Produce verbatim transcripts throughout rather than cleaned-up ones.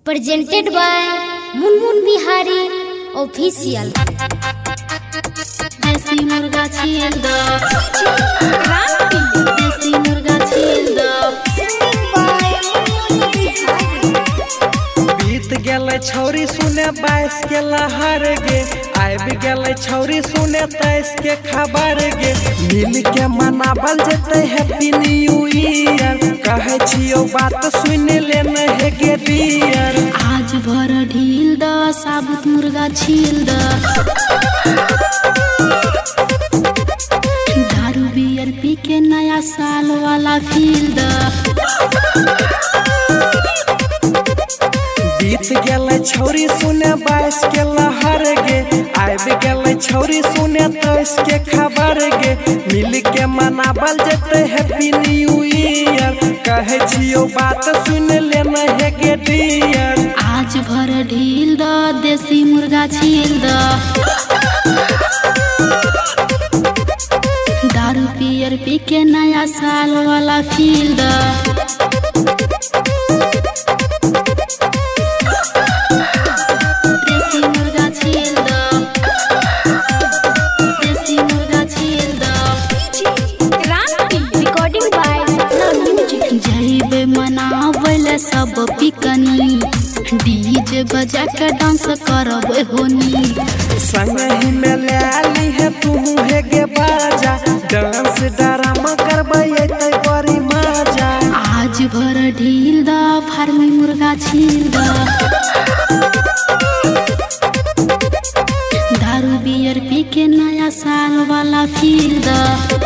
presented by Munmun Bihari Official. देसी मुर्गा छील दो, देसी मुर्गा छील दो। बीत गेले छौरी सुने बाईस के लहर गे, आबि गेले छौरी सुने तेईस के खबर गे। मिल के मनावल जते हैप्पी न्यू ईयर, कहे छियो बात सुन लेने है गे डियर। आज भर ढील दो, साबुत मुर्गा छील दो। दारू बियर पी के नया साल वाला फील दो। बीत गेले छौरी सुने बाईस के लहर गे, आबि गेले छौरी सुने तेईस के खबर गे। मिल के मनावल जते हैप्पी न्यू ईयर, कहे छियो बात सुन लेने है गे डियर। आज भर ढील दो, देसी मुर्गा छील दो। दारू पियर पी के नया साल वाला फील दो। देसी मुर्गा छील दो, देसी मुर्गा छील दो। Recording by Sapna Music. जइबे मनावल सब पिकनी, डीजे बजा के डांस करब होनी। संगही में लाली है तू है गे बाजा, डांस ड्रामा करबै एते बड़ी मजा। आज भर ढील दा, फार्मी मुर्गा छील दा। दारू बियर पी के नया साल वाला फील दा।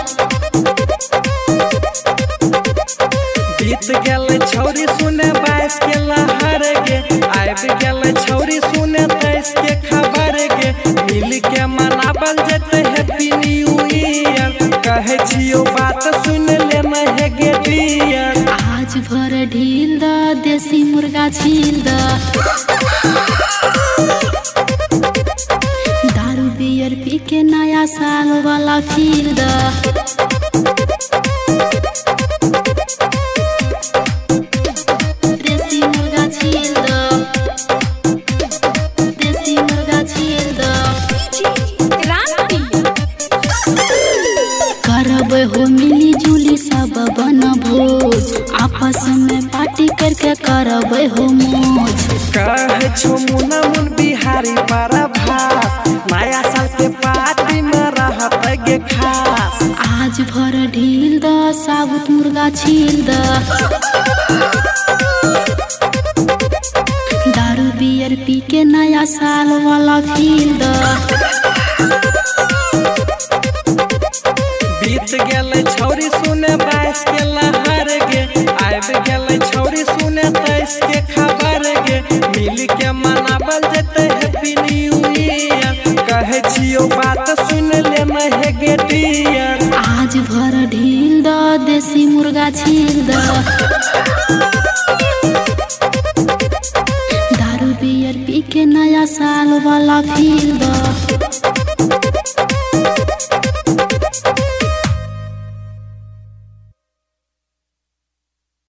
बीत गेले छौरी सुने बाईस के लहर गे, आबि गेले छौरी सुने तेईस के खबर गे। मिल के मनावल जते हैप्पी न्यू ईयर, कहे छियो बात सुन लेने है गे डियर। आज भर ढील दा, देसी मुर्गा छील दा। दारू बियर पी के नया साल वाला फील दा। देसी मुर्गा छील दो, देसी मुर्गा छील दो। करब हो मिली जुली सब बन भोज, आपस में पार्टी करके करब हो मौज। कहे छो मुना मुन बिहारी बड़ा भास, नया साल के पार्टी में रहत गे खास। आज भर ढील दो, साबुत मुर्गा छील दो। दारू बियर पी के नया साल वाला फील दो। बीत गेले छौरी सुने बाईस के लहर गे, आबि गेले छौरी सुने तेईस के खबर गे। मिल के मनावल जते हैप्पी न्यू ईयर, कहे छियो बात सुन लेने है गे डियर। आज भर ढील दो, देसी मुर्गा छील दो। दारू बियर पी के नया साल वाला फील दो।